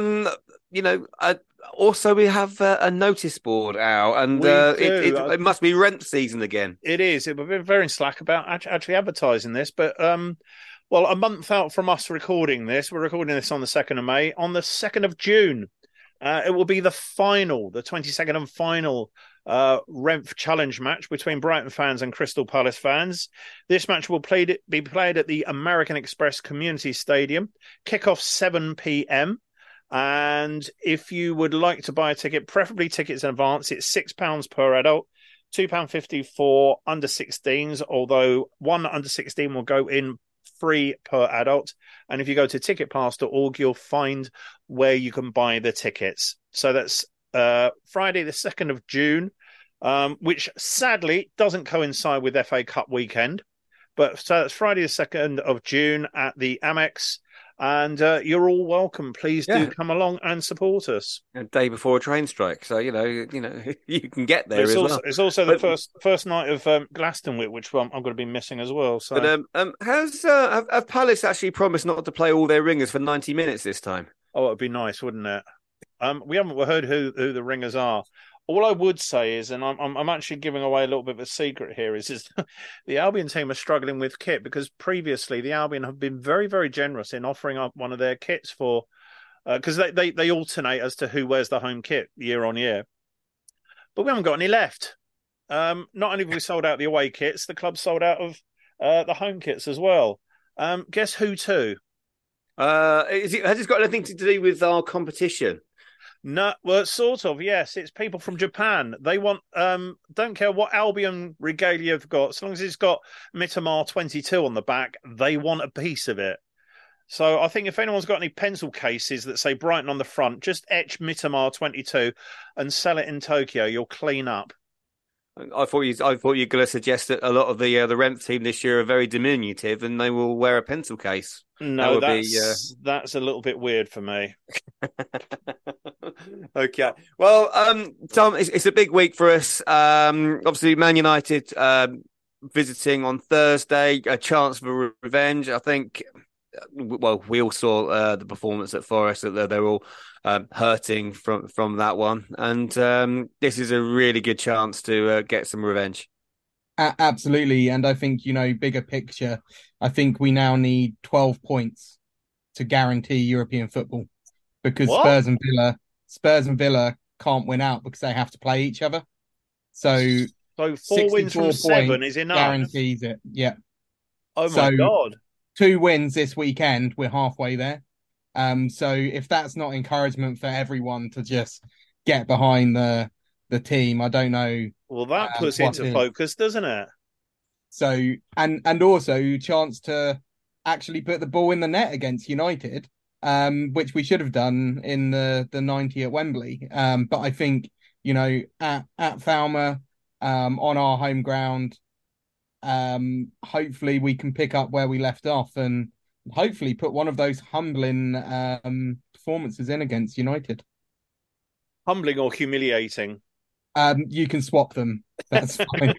also we have a notice board out, and it must be rent season again. It is. We've been very slack about actually advertising this, but well, a month out from us recording this, we're recording this on the 2nd of May. On the 2nd of June, it will be the 22nd and final Renf Challenge match between Brighton fans and Crystal Palace fans. This match will be played at the American Express Community Stadium. Kick-off 7 p.m. And if you would like to buy a ticket, preferably tickets in advance, it's £6 per adult. £2.50 for under 16s, although one under 16 will go in free per adult. And if you go to ticketpass.org, you'll find where you can buy the tickets. So that's Friday the 2nd of June, which sadly doesn't coincide with FA Cup weekend. But so that's Friday the 2nd of June at the Amex. And you're all welcome. Please do come along and support us. A day before a train strike, so you can get there well. It's also the first night of Glastonbury, which I'm going to be missing as well. So, but have Palace actually promised not to play all their ringers for 90 minutes this time? Oh, it'd be nice, wouldn't it? We haven't heard who the ringers are. All I would say is, and I'm actually giving away a little bit of a secret here, is the Albion team are struggling with kit because previously the Albion have been very, very generous in offering up one of their kits for, because they alternate as to who wears the home kit year on year. But we haven't got any left. Not only have we sold out the away kits, the club sold out of the home kits as well. Guess who to? Has it got anything to do with our competition? No, well, sort of, yes. It's people from Japan. They want, don't care what Albion regalia you've got, as long as it's got Mitoma 22 on the back, they want a piece of it. So I think if anyone's got any pencil cases that say Brighton on the front, just etch Mitoma 22 and sell it in Tokyo. You'll clean up. I thought you were going to suggest that a lot of the Renf team this year are very diminutive and they will wear a pencil case. No, that's a little bit weird for me. Okay. Well, Tom, it's a big week for us. Obviously, Man United visiting on Thursday, a chance for revenge. I think. Well, we all saw the performance at Forest. That they're all hurting from that one, and this is a really good chance to get some revenge. Absolutely, and I think bigger picture. I think we now need 12 points to guarantee European football because What? Spurs and Villa can't win out because they have to play each other. So 4 wins from 7 is enough. Guarantees it. Yeah. Oh my God. 2 wins this weekend, we're halfway there. So if that's not encouragement for everyone to just get behind the team, I don't know. Well, that puts into focus, doesn't it? So and also chance to actually put the ball in the net against United, which we should have done in the 90 at Wembley. But I think at Falmer, on our home ground, hopefully we can pick up where we left off and hopefully put one of those humbling performances in against United. Humbling or humiliating? You can swap them. That's fine.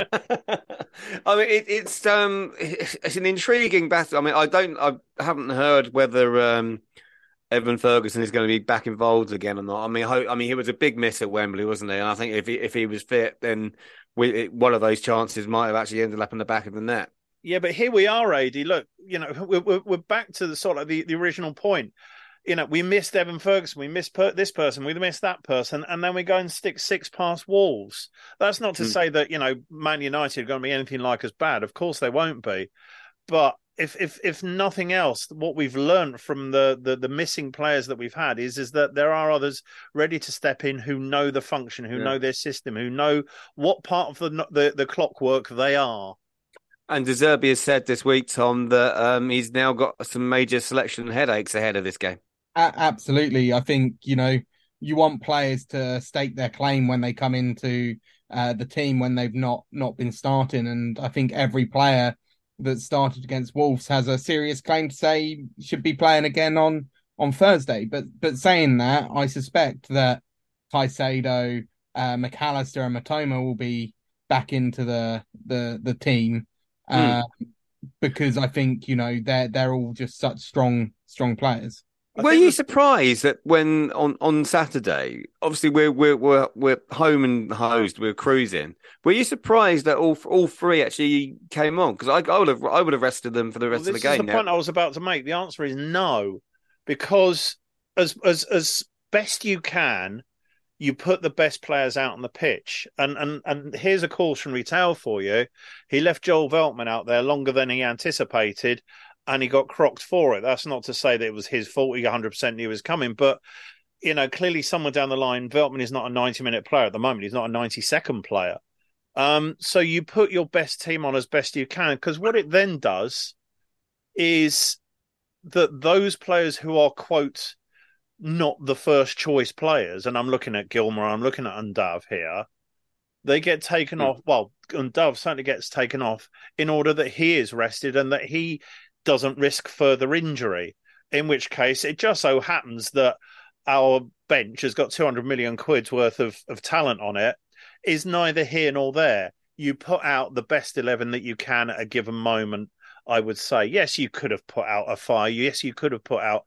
I mean, it's an intriguing battle. I mean, I haven't heard whether Evan Ferguson is going to be back involved again or not. I mean, he was a big miss at Wembley, wasn't he? And I think if he was fit, then one of those chances might have actually ended up in the back of the net. Yeah, but here we are, AD. Look, we're back to the sort of the original point. We missed Evan Ferguson, we missed this person, we missed that person, and then we go and stick 6 past Wolves. That's not to say that Man United are going to be anything like as bad. Of course, they won't be. But if nothing else, what we've learned from the missing players that we've had is that there are others ready to step in who know the function, who know their system, who know what part of the clockwork they are. And De Zerbi has said this week, Tom, that he's now got some major selection headaches ahead of this game. Absolutely. I think, you want players to stake their claim when they come into the team when they've not been starting. And I think every player that started against Wolves has a serious claim to say should be playing again on Thursday. But saying that, I suspect that Caicedo, McAllister and Matoma will be back into the team because I think, they're all just such strong players. Were you surprised that when on Saturday, obviously we're home and hosed, we're cruising. Were you surprised that all 3 actually came on? Because I would have rested them for the rest of the game. This is the point I was about to make. The answer is no, because as best you can, you put the best players out on the pitch. And here's a cautionary tale for you: he left Joel Veltman out there longer than he anticipated. And he got crocked for it. That's not to say that it was his fault. He 100% knew he was coming. But, clearly somewhere down the line, Veltman is not a 90-minute player at the moment. He's not a 90-second player. So you put your best team on as best you can, because what it then does is that those players who are, quote, not the first choice players, and I'm looking at Gilmour, I'm looking at Undav here, they get taken off. Well, Undav certainly gets taken off in order that he is rested and that he doesn't risk further injury, in which case it just so happens that our bench has got 200 million quid's worth of talent on it, is neither here nor there. You put out the best 11 that you can at a given moment, I would say. Yes, you could have put out a Fire. Yes, you could have put out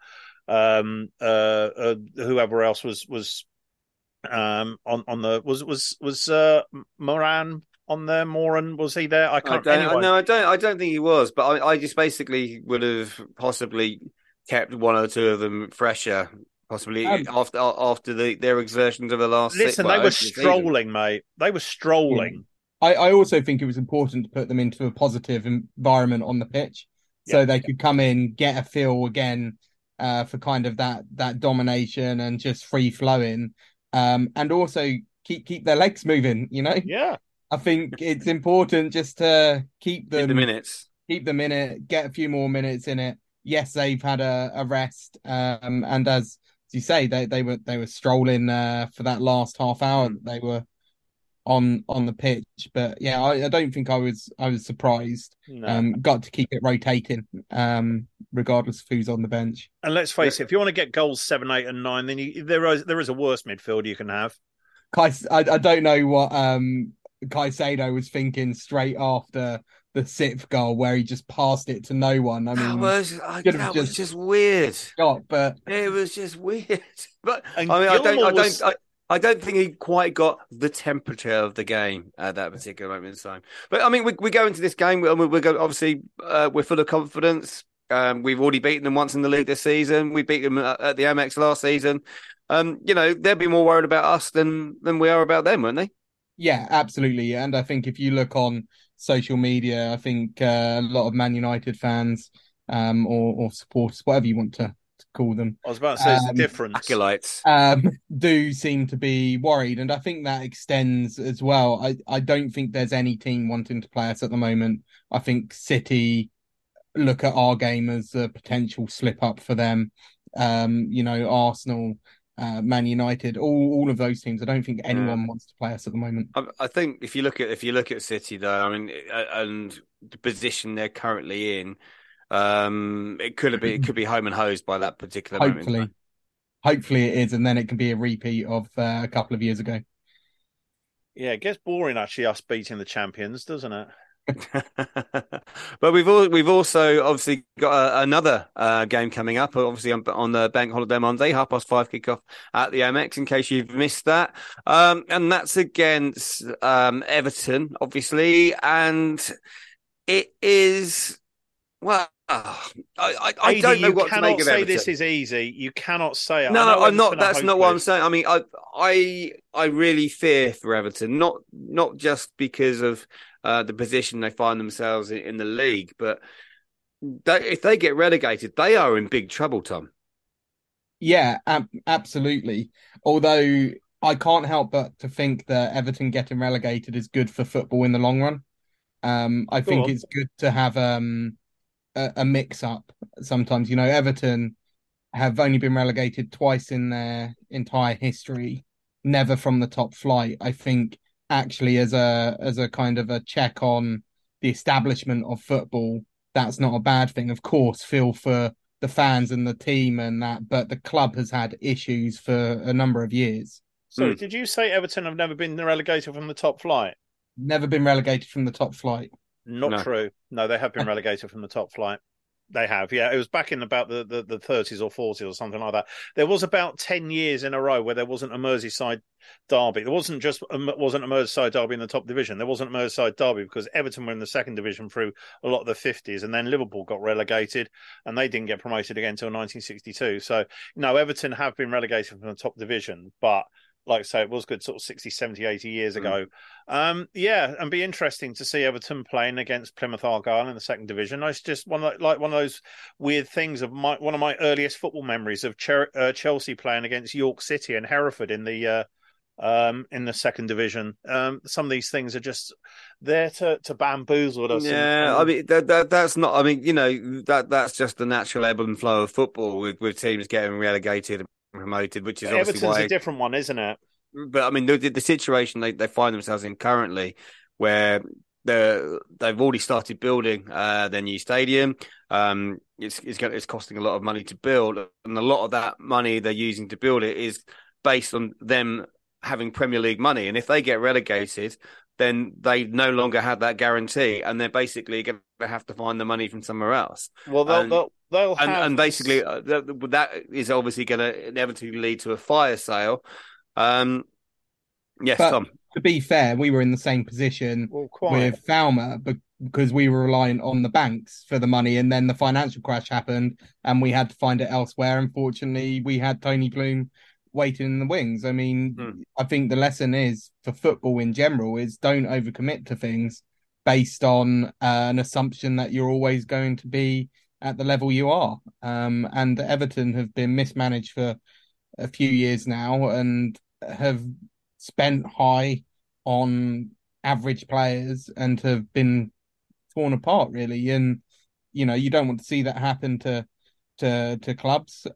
whoever else was on the was Moran on there. Moran, was he there? I don't think he was, but I just basically would have possibly kept 1 or 2 of them fresher, possibly after their exertions of the last. Listen, they were strolling, mate. They were strolling. Yeah. I also think it was important to put them into a positive environment on the pitch, so they could come in, get a feel again for kind of that domination and just free flowing, and also keep their legs moving. Yeah. I think it's important just to keep them keep the minute, get a few more minutes in it. Yes, they've had a rest, and as you say, they were strolling for that last half hour. They were on the pitch. But yeah, I don't think I was surprised. No. Got to keep it rotating, regardless of who's on the bench. And let's face it, if you want to get goals 7, 8, and 9, then there is a worse midfield you can have. I don't know what Caicedo was thinking straight after the sixth goal, where he just passed it to no one. I mean, that was just weird. But it was just weird. But And I mean, Gilmour was- I don't think he quite got the temperature of the game at that particular moment in time. But I mean, we go into this game. Obviously, we're full of confidence. We've already beaten them once in the league this season. We beat them at the Amex last season. They'll be more worried about us than we are about them, won't they? yeah, absolutely. And I think if you look on social media, I think a lot of Man United fans, or supporters, whatever you want to call them, I was about to say, it's the difference. Acolytes. do seem to be worried, and I think that extends as well. I don't think there's any team wanting to play us at the moment. I think City look at our game as a potential slip up for them. Arsenal, Man United, all of those teams. I don't think anyone wants to play us at the moment. I think if you look at City, though, I mean, and the position they're currently in, it could be home and hosed by that particular moment. Hopefully it is, and then it can be a repeat of a couple of years ago. Yeah, it gets boring actually, us beating the champions, doesn't it? But we've also obviously got another game coming up, obviously on the Bank Holiday Monday, 5:30 kickoff at the Amex, in case you've missed that, and that's against Everton, obviously, and it is, well, I don't know what to make of Everton. You cannot say this is easy. You cannot say it. No, I'm not. That's not what I'm saying. I mean, I really fear for Everton, not just because of the position they find themselves in the league, but if they get relegated, they are in big trouble, Tom. Yeah, absolutely. Although I can't help but to think that Everton getting relegated is good for football in the long run. I think it's good to have a mix up sometimes. Everton have only been relegated twice in their entire history, never from the top flight. I think actually as a kind of a check on the establishment of football, that's not a bad thing. Of course, feel for the fans and the team and that, but the club has had issues for a number of years. So did you say Everton have never been relegated from the top flight? Never been relegated from the top flight. Not true. No, they have been relegated from the top flight. They have, yeah. It was back in about the 30s or 40s or something like that. There was about 10 years in a row where there wasn't a Merseyside derby. There wasn't a Merseyside derby in the top division. There wasn't a Merseyside derby because Everton were in the second division through a lot of the 50s, and then Liverpool got relegated and they didn't get promoted again until 1962. So, no, Everton have been relegated from the top division, but like I say, it was good sort of 60, 70, 80 years ago. And be interesting to see Everton playing against Plymouth Argyle in the second division. It's just one of those weird things of one of my earliest football memories of Chelsea playing against York City and Hereford in the second division. Some of these things are just there to bamboozle us. Yeah, I mean that's not. I mean, that's just the natural ebb and flow of football with teams getting relegated and promoted, which is obviously Everton's a different one, isn't it? But I mean, the situation they find themselves in currently, where they've already started building their new stadium. It's costing a lot of money to build, and a lot of that money they're using to build it is based on them having Premier League money. And if they get relegated, then they no longer have that guarantee, and they're basically going to have to find the money from somewhere else. Well, they'll have... and basically that is obviously going to inevitably lead to a fire sale. Yes, but Tom. To be fair, we were in the same position with Falmer because we were relying on the banks for the money, and then the financial crash happened, and we had to find it elsewhere. Unfortunately, we had Tony Bloom waiting in the wings. I mean, I think the lesson is for football in general is don't overcommit to things based on an assumption that you're always going to be at the level you are. And Everton have been mismanaged for a few years now and have spent high on average players and have been torn apart, really. And, you don't want to see that happen to clubs.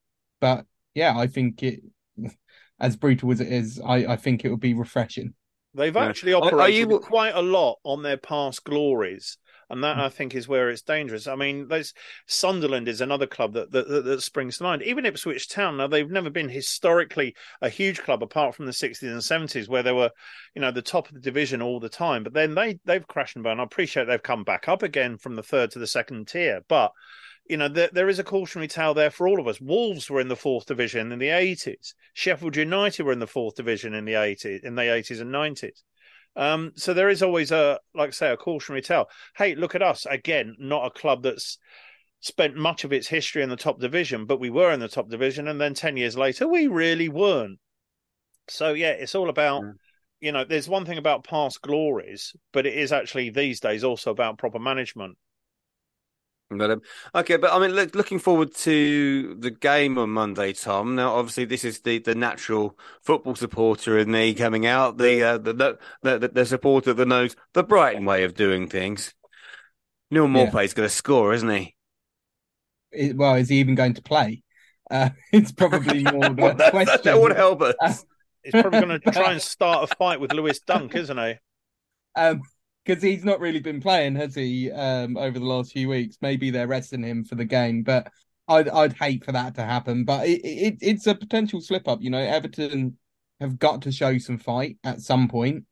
But yeah, I think as brutal as it is, I think it would be refreshing. They've actually operated quite a lot on their past glories. And that, I think, is where it's dangerous. I mean, Sunderland is another club that springs to mind. Even Ipswich Town, now they've never been historically a huge club apart from the 60s and 70s where they were, the top of the division all the time. But then they've crashed and burned. I appreciate they've come back up again from the third to the second tier. But, there is a cautionary tale there for all of us. Wolves were in the fourth division in the 80s. Sheffield United were in the fourth division in the 80s and 90s. So there is always a cautionary tale. Hey, look at us again, not a club that's spent much of its history in the top division, but we were in the top division. And then 10 years later, we really weren't. So yeah, it's all about, there's one thing about past glories, but it is actually these days also about proper management. But I mean, looking forward to the game on Monday, Tom. Now, obviously, this is the natural football supporter in me coming out, the supporter that knows the Brighton way of doing things. Neil Maupay's going to score, isn't he? Is he even going to play? It's probably more the question. That would help us. He's probably going to try and start a fight with Lewis Dunk, isn't he? Because he's not really been playing, has he, over the last few weeks? Maybe they're resting him for the game, but I'd hate for that to happen. But it's a potential slip-up. Everton have got to show some fight at some point.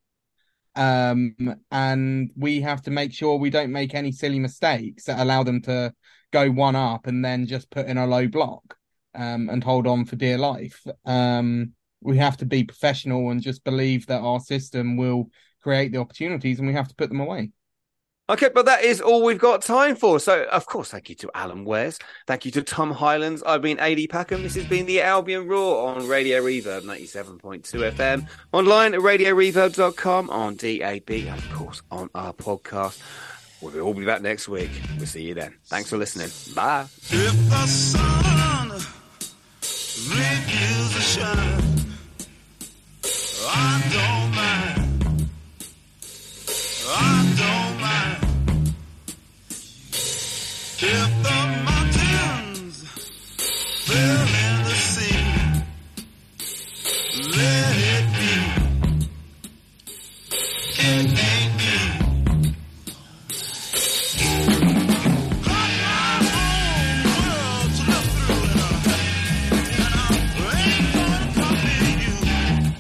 And we have to make sure we don't make any silly mistakes that allow them to go one up and then just put in a low block and hold on for dear life. We have to be professional and just believe that our system will create the opportunities and we have to put them away. Okay, but that is all we've got time for. So, of course, thank you to Alan Wares. Thank you to Tom Highlands. I've been AD Packham. This has been the Albion Roar on Radio Reverb 97.2 FM. Online at radioreverb.com, on DAB, and, of course, on our podcast. We'll all be back next week. We'll see you then. Thanks for listening. Bye. If the sun refuses to shine, I don't mind. I don't mind. If the mountains fill in the sea, let it be. It ain't me. Got my own world to look through, and I ain't gonna copy you.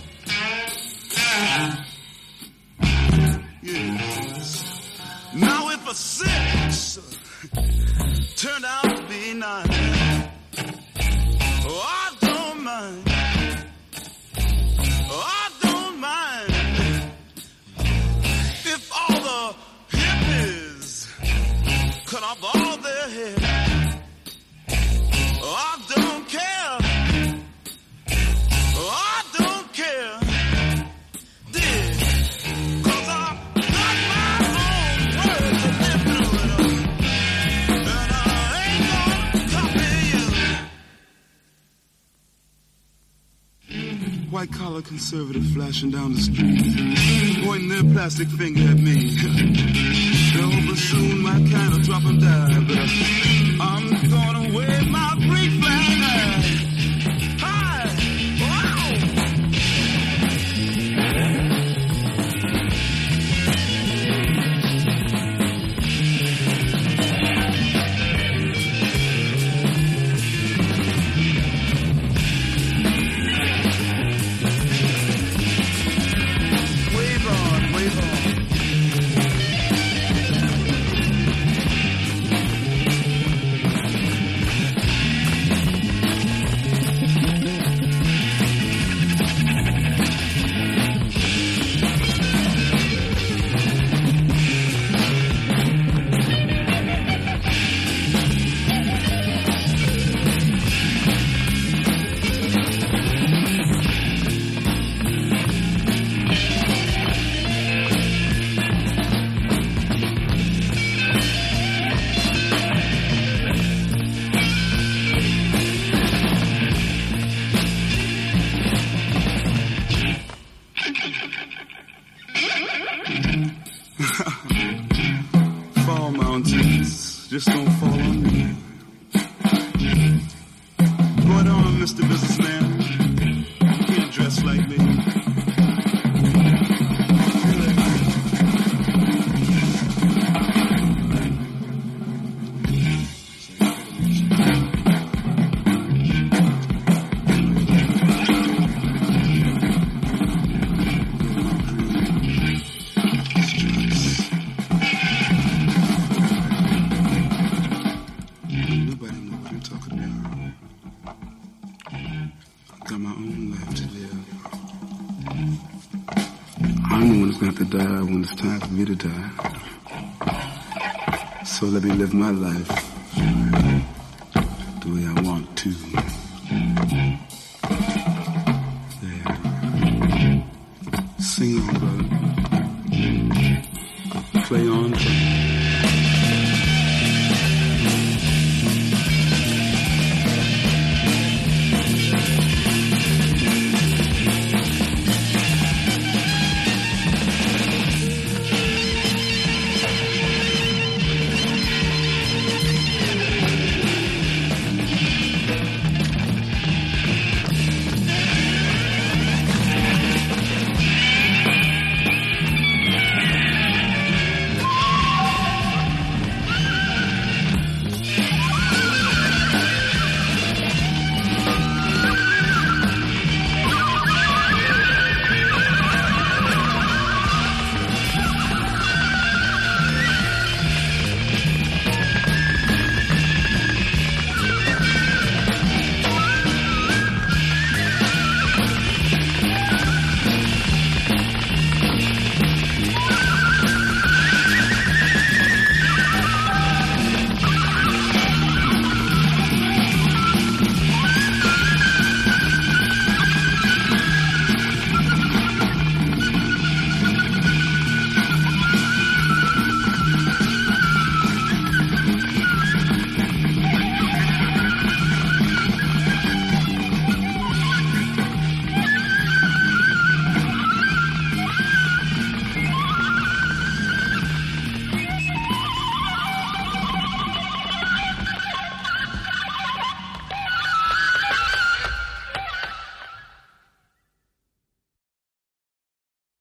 Now if a 6 turned out to be 9, oh, I don't mind. Oh, I don't mind. If all the hippies cut off all their hair, oh, I don't care. Oh, I don't care. White-collar conservative flashing down the street, pointing their plastic finger at me. They're hoping soon my kind will drop and die, but I'm gonna wave my free flag high. Fall mountains just don't fall on me. Going on, Mr. Businessman. You can't dress like me. not to die when it's time for me to die. So let me live my life